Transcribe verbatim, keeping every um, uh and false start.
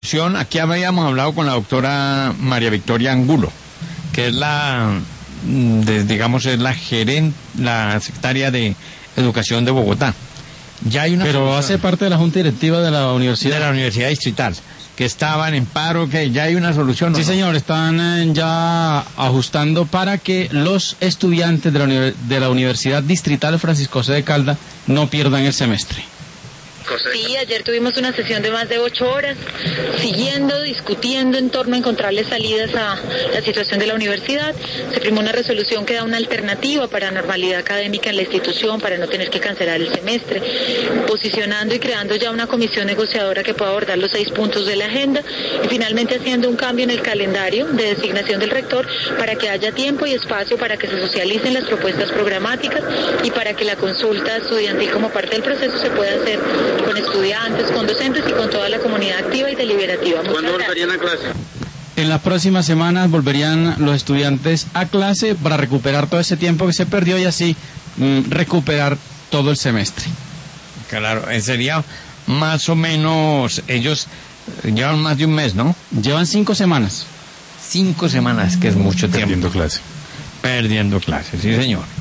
Aquí habíamos hablado con la doctora María Victoria Angulo, que es la, de, digamos, es la gerente, la secretaria de Educación de Bogotá. Ya hay una Pero solución. Hace parte de la Junta Directiva de la Universidad. De la Universidad Distrital, que estaban en paro, que ya hay una solución. Sí, ¿no? señor, están eh, ya ajustando para que los estudiantes de la, de la Universidad Distrital Francisco José de Calda no pierdan el semestre. Sí, ayer tuvimos una sesión de más de ocho horas, siguiendo, discutiendo en torno a encontrarle salidas a la situación de la universidad. Se firmó una resolución que da una alternativa para normalidad académica en la institución, para no tener que cancelar el semestre, posicionando y creando ya una comisión negociadora que pueda abordar los seis puntos de la agenda y finalmente haciendo un cambio en el calendario de designación del rector para que haya tiempo y espacio para que se socialicen las propuestas programáticas y para que la consulta estudiantil como parte del proceso se pueda hacer con estudiantes, con docentes y con toda la comunidad activa y deliberativa. ¿Cuándo volverían a clase? En las próximas semanas volverían los estudiantes a clase para recuperar todo ese tiempo que se perdió y así mm, recuperar todo el semestre. Claro, sería más o menos, ellos llevan más de un mes, ¿no? Llevan cinco semanas. Cinco semanas, que es mucho tiempo. Perdiendo clase. Perdiendo clase, sí señor.